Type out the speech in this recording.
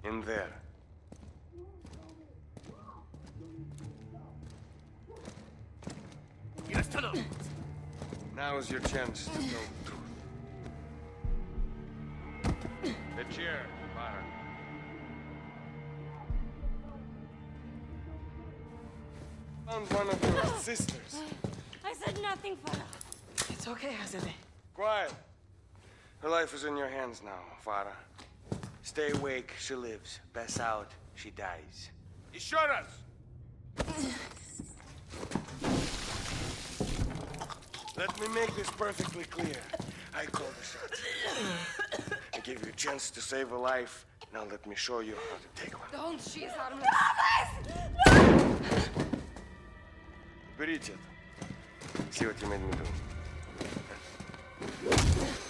In there. Now is your chance to tell the truth. The chair, Farah. Found one of your sisters. I said nothing, Farah. It's okay, Azadeh. Quiet. Her life is in your hands now, Farah. Stay awake, she lives. Pass out, she dies. Ishoras! Let me make this perfectly clear. I call the shots. I gave you a chance to save a life. Now let me show you how to take one. Don't, she's harmless. Берите это. See what you made me do.